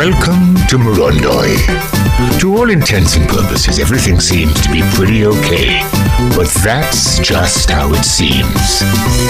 Welcome to Morondoi. To all intents and purposes, everything seems to be pretty okay. But that's just how it seems.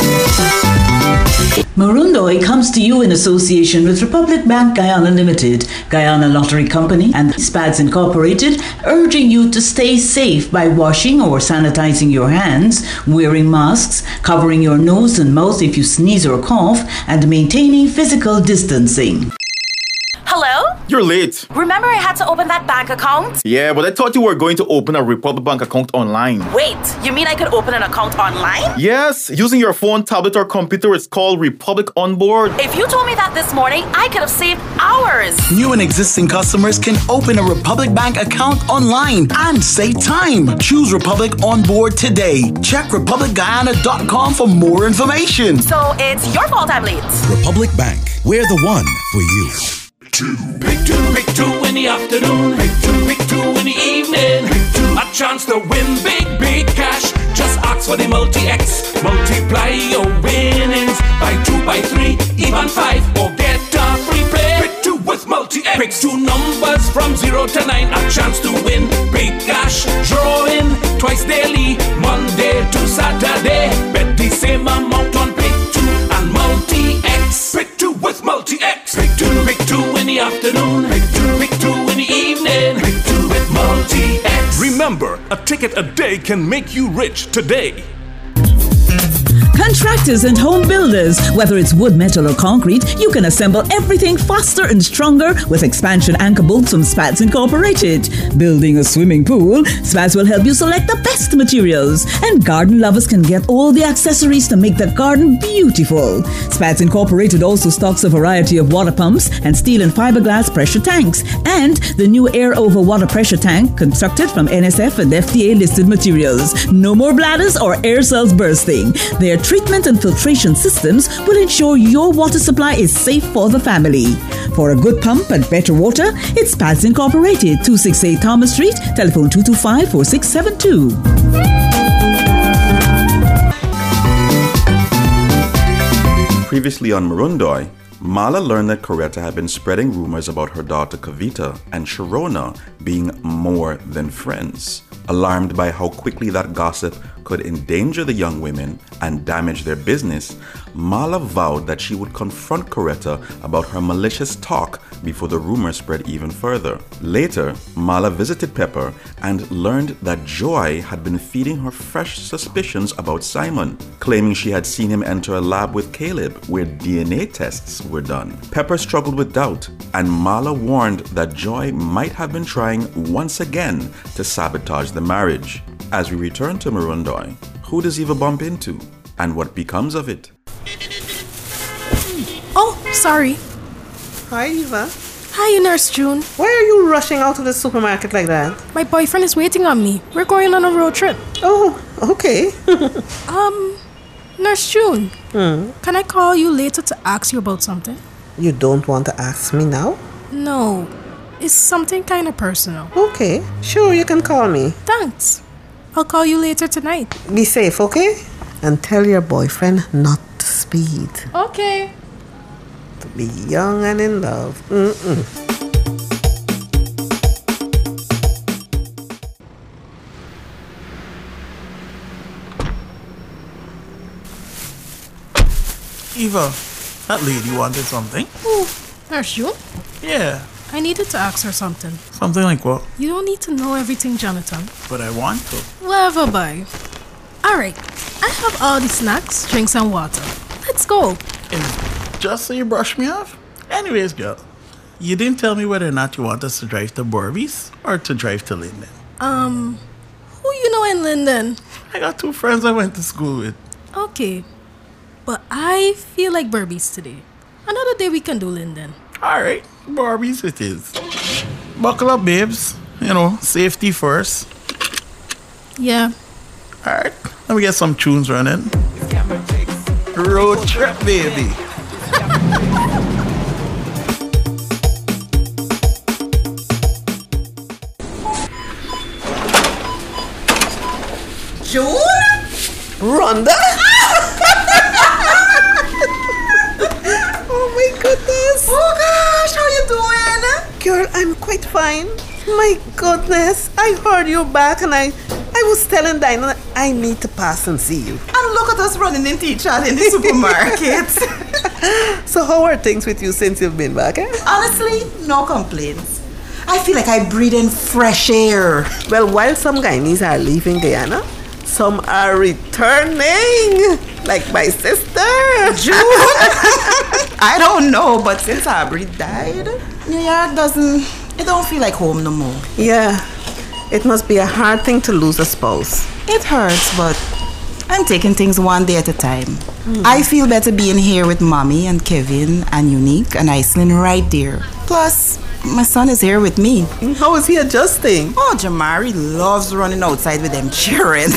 Morondoi comes to you in association with Republic Bank Guyana Limited, Guyana Lottery Company, and SPADS Incorporated, urging you to stay safe by washing or sanitizing your hands, wearing masks, covering your nose and mouth if you sneeze or cough, and maintaining physical distancing. Hello? You're late. Remember I had to open that bank account? Yeah, but I thought you were going to open a Republic Bank account online. Wait, you mean I could open an account online? Yes, using your phone, tablet, or computer. It's called Republic Onboard. If you told me that this morning, I could have saved hours. New and existing customers can open a Republic Bank account online and save time. Choose Republic Onboard today. Check republicguyana.com for more information. So it's your fault I'm late. Republic Bank, we're the one for you. Pick two in the afternoon. Pick two in the evening. A chance to win big cash. Just ask for the multi-X. Multiply your winnings by 2, by 3, even 5, or get a free play. Pick two with multi-X. Pick two numbers from 0 to 9. A chance to win big cash. Drawing twice daily, Monday to Saturday. Bet the same amount on pick two and multi-X. Pick two with multi-X. Pick two in the afternoon. Pick two in the evening. Pick two with multi-X. Remember, a ticket a day can make you rich today. Contractors and home builders, whether it's wood, metal, or concrete, you can assemble everything faster and stronger with expansion anchor bolts from SPADS Incorporated. Building a swimming pool, SPADS will help you select the best materials. And garden lovers can get all the accessories to make the garden beautiful. SPADS Incorporated also stocks a variety of water pumps and steel and fiberglass pressure tanks. And the new air over water pressure tank constructed from NSF and FDA listed materials. No more bladders or air cells bursting. Their treatment and filtration systems will ensure your water supply is safe for the family. For a good pump and better water, it's SPADS Incorporated, 268 Thomas Street, telephone 225-4672. Previously on Morondoi, Mala learned that Coretta had been spreading rumors about her daughter Kavita and Sharona being more than friends. Alarmed by how quickly that gossip could endanger the young women and damage their business, Mala vowed that she would confront Coretta about her malicious talk before the rumor spread even further. Later, Mala visited Pepper and learned that Joy had been feeding her fresh suspicions about Simon, claiming she had seen him enter a lab with Caleb where DNA tests were done. Pepper struggled with doubt, and Mala warned that Joy might have been trying once again to sabotage the marriage. As we return to Morondoi, who does Eva bump into, and what becomes of it? Oh, sorry. Hi, Eva. Hi, Nurse June. Why are you rushing out to the supermarket like that? My boyfriend is waiting on me. We're going on a road trip. Oh, okay. Nurse June. Can I call you later to ask you about something? You don't want to ask me now? No. It's something kind of personal. Okay, sure, you can call me. Thanks. I'll call you later tonight. Be safe, okay? And tell your boyfriend not to speed. Okay. To be young and in love. Eva, that lady wanted something. Oh, Nurse June? Yeah. I needed to ask her something. Something like what? You don't need to know everything, Jonathan. But I want to. Whatever, bye. Alright, I have all the snacks, drinks, and water. Let's go. And just so you brush me off? Anyways, girl, you didn't tell me whether or not you want us to drive to Borby's or to drive to Linden. Who you know in Linden? I got 2 friends I went to school with. Okay, but I feel like Borby's today. Another day we can do Linden. Alright, Borby's it is. Buckle up, babes. You know, safety first. Yeah. Alright, let me get some tunes running. Road trip, baby. June? Rhonda? Oh my goodness. Oh gosh, how you doing? Girl, I'm quite fine. My goodness, I heard you're back and I was telling Dinah I need to pass and see you. And look at us running into each other in the supermarket. So how are things with you since you've been back? Honestly, no complaints. I feel like I breathe in fresh air. Well, while some Guyanese are leaving Guyana, some are returning. Like my sister. June? I don't know, but since Aubrey died, New York it don't feel like home no more. Yeah, it must be a hard thing to lose a spouse. It hurts, but I'm taking things one day at a time. I feel better being here with Mommy and Kevin and Unique and Iceland right there. Plus, my son is here with me. How is he adjusting? Oh, Jamari loves running outside with them children.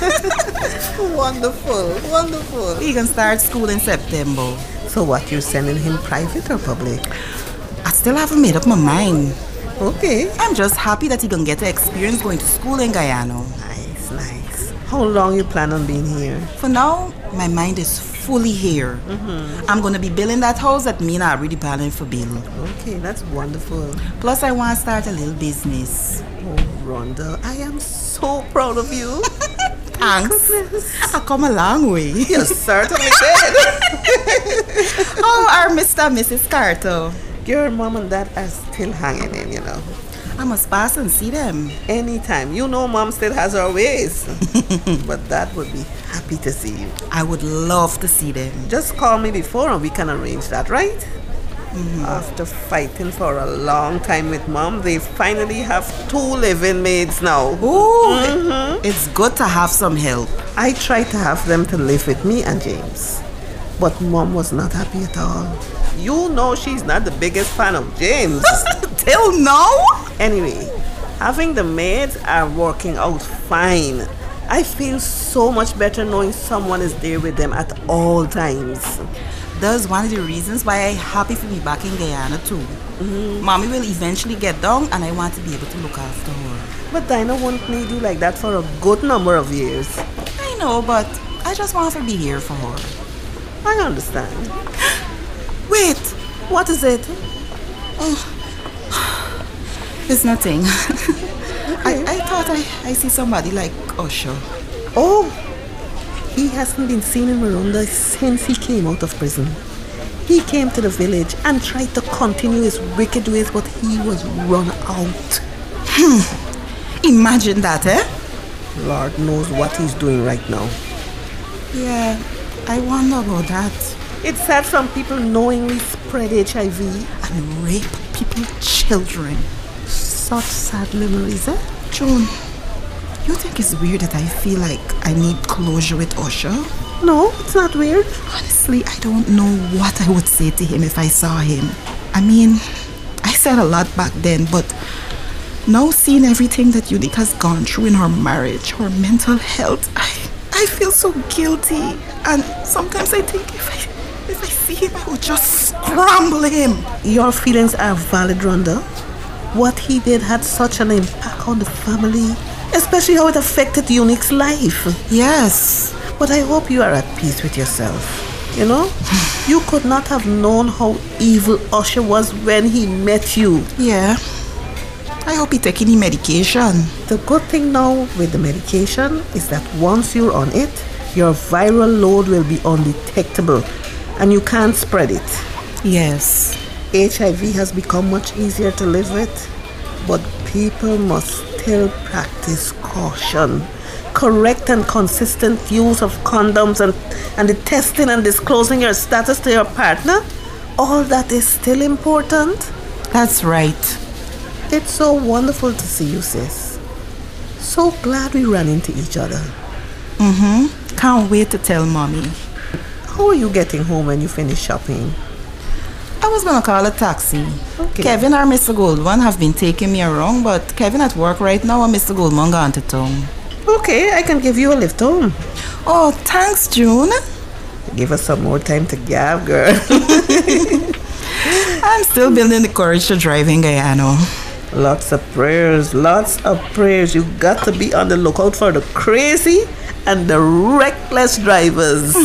Wonderful, wonderful. He can start school in September. So what, you're sending him private or public? I still haven't made up my mind. Okay. I'm just happy that he can get the experience going to school in Guyana. Nice, nice. How long you plan on being here? For now, my mind is fully here. I'm going to be building that house that me and I already planning for build. Okay, that's wonderful. Plus, I want to start a little business. Oh, Rhonda, I am so proud of you. Thanks. I come a long way. You certainly did. Oh, our Mr. and Mrs. Carter. Your mom and dad are still hanging in, you know. I must pass and see them. Anytime. You know mom still has her ways. But dad would be happy to see you. I would love to see them. Just call me before and we can arrange that, right? After fighting for a long time with mom, they finally have 2 living maids now. Ooh, it's good to have some help. I tried to have them to live with me and James, but mom was not happy at all. You know she's not the biggest fan of James. Till now? Anyway, having the maids are working out fine. I feel so much better knowing someone is there with them at all times. That's one of the reasons why I'm happy to be back in Guyana too. Mommy will eventually get down and I want to be able to look after her. But Dinah won't need you like that for a good number of years. I know, but I just want to be here for her. I understand. Wait, what is it? Oh, it's nothing. Okay. I thought I see somebody like Osho. Oh, he hasn't been seen in Maroondah since he came out of prison. He came to the village and tried to continue his wicked ways, but he was run out. Imagine that, eh? Lord knows what he's doing right now. Yeah, I wonder about that. It's sad some people knowingly spread HIV and rape people's children. Such sad memories, eh? June, you think it's weird that I feel like I need closure with Osho? No, it's not weird. Honestly, I don't know what I would say to him if I saw him. I mean, I said a lot back then, but now seeing everything that Unique has gone through in her marriage, her mental health, I feel so guilty. And sometimes I think if I see him, I would just scramble him. Your feelings are valid, Rhonda. What he did had such an impact on the family, especially how it affected Unique's life. Yes. But I hope you are at peace with yourself. You know, you could not have known how evil Usher was when he met you. Yeah. I hope he take any medication. The good thing now with the medication is that once you're on it, your viral load will be undetectable and you can't spread it. Yes. HIV has become much easier to live with, but people must still practice caution. Correct and consistent use of condoms and the testing and disclosing your status to your partner, all that is still important. That's right. It's so wonderful to see you, sis. So glad we ran into each other. Can't wait to tell Mommy. How are you getting home when you finish shopping? I was gonna call a taxi. Okay. Kevin or Mr. Goldman have been taking me around, but Kevin at work right now and Mr. Goldman gone to town. Okay, I can give you a lift home. Oh, thanks, June. Give us some more time to gab, girl. I'm still building the courage to drive in Guyana. Lots of prayers, lots of prayers. You got to be on the lookout for the crazy and the reckless drivers.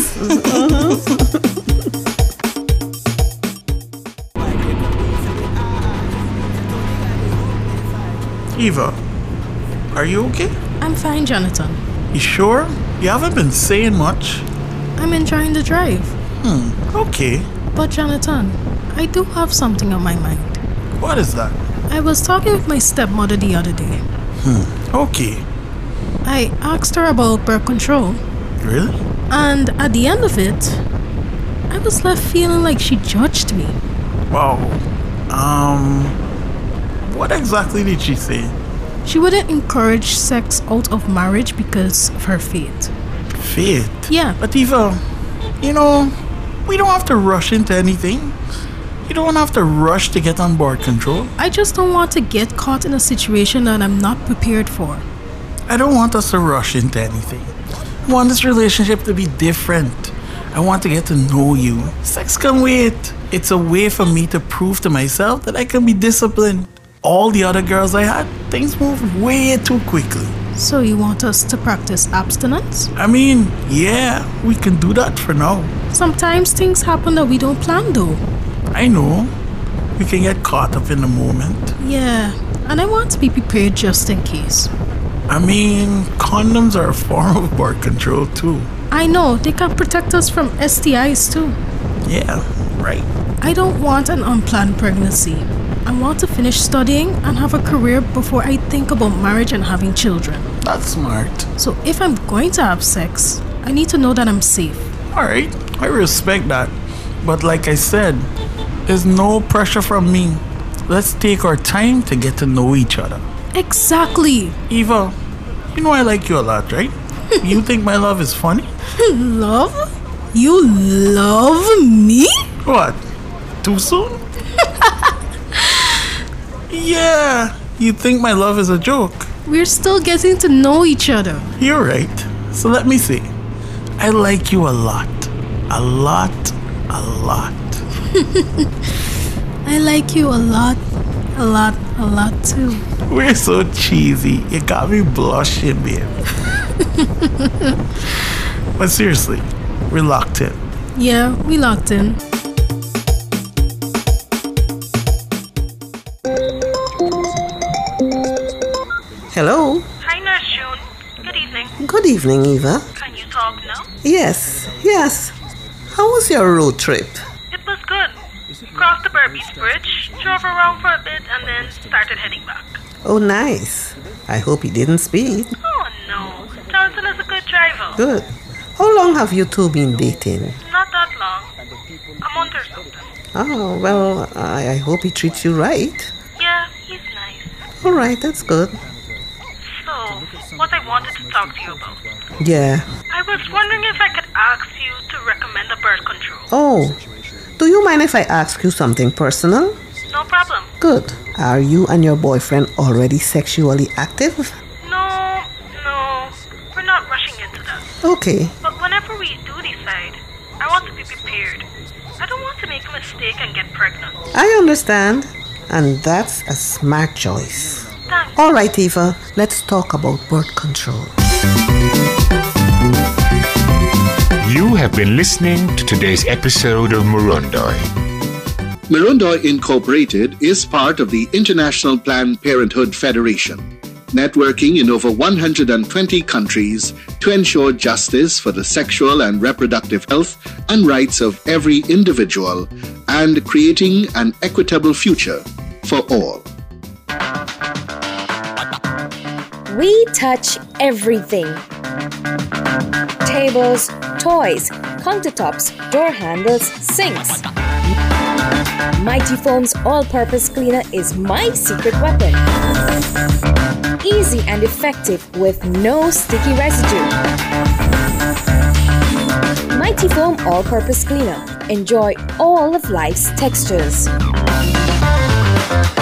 Eva, are you okay? I'm fine, Jonathan. You sure? You haven't been saying much. I'm enjoying the drive. Okay. But Jonathan, I do have something on my mind. What is that? I was talking with my stepmother the other day. Okay. I asked her about birth control. Really? And at the end of it, I was left feeling like she judged me. Wow. What exactly did she say? She wouldn't encourage sex out of marriage because of her faith. Faith? Yeah. But Eva, we don't have to rush into anything. You don't have to rush to get on birth control. I just don't want to get caught in a situation that I'm not prepared for. I don't want us to rush into anything. I want this relationship to be different. I want to get to know you. Sex can wait. It's a way for me to prove to myself that I can be disciplined. All the other girls I had, things moved way too quickly. So you want us to practice abstinence? I mean, yeah, we can do that for now. Sometimes things happen that we don't plan though. I know. We can get caught up in the moment. Yeah, and I want to be prepared just in case. I mean, condoms are a form of birth control too. I know, they can protect us from STIs too. Yeah, right. I don't want an unplanned pregnancy. I want to finish studying and have a career before I think about marriage and having children. That's smart. So if I'm going to have sex, I need to know that I'm safe. Alright, I respect that. But like I said, there's no pressure from me. Let's take our time to get to know each other. Exactly. Eva, you know I like you a lot, right? You think my love is funny? Love? You love me? What? Too soon? Yeah, you think my love is a joke. We're still getting to know each other. You're right. So let me see. I like you a lot. A lot, a lot. I like you a lot, a lot, a lot too. We're so cheesy. You got me blushing, babe. But seriously, we're locked in. Yeah, we locked in. Hello. Hi, Nurse June. Good evening. Good evening, Eva. Can you talk now? Yes. How was your road trip? It was good. Crossed the Berbice Bridge, drove around for a bit, and then started heading back. Oh, nice. I hope you didn't speed. Oh, no. Jonathan is a good driver. Good. How long have you two been dating? Not that long. A month or something. Oh, well, I hope he treats you right. Yeah, he's nice. All right, that's good. So, what I wanted to talk to you about. Yeah. I was wondering if I could ask you to recommend a birth control. Oh, do you mind if I ask you something personal? No problem. Good. Are you and your boyfriend already sexually active? No. We're not rushing into that. Okay. But whenever we do decide, I want to be prepared. I don't want to make a mistake and get pregnant. I understand. And that's a smart choice. Thanks. All right, Eva, let's talk about birth control. You have been listening to today's episode of Murundoy. Murundoy Incorporated is part of the International Planned Parenthood Federation, networking in over 120 countries to ensure justice for the sexual and reproductive health and rights of every individual and creating an equitable future for all. We touch everything. Tables, toys, countertops, door handles, sinks. Mighty Foam's all-purpose cleaner is my secret weapon. Easy and effective with no sticky residue. Mighty Foam all-purpose cleaner. Enjoy all of life's textures.